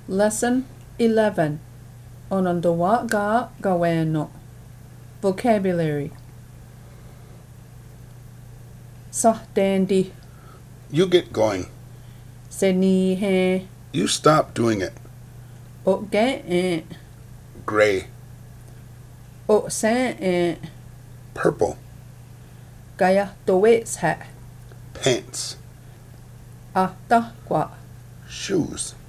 Lesson 11. Onondowa ga gaweno. Vocabulary. Sohdandi. You get going. Senihe. You stop doing it. Oge. Gray. Osen. Purple. Gaya dowets hat. Pants. Atahwa. Shoes.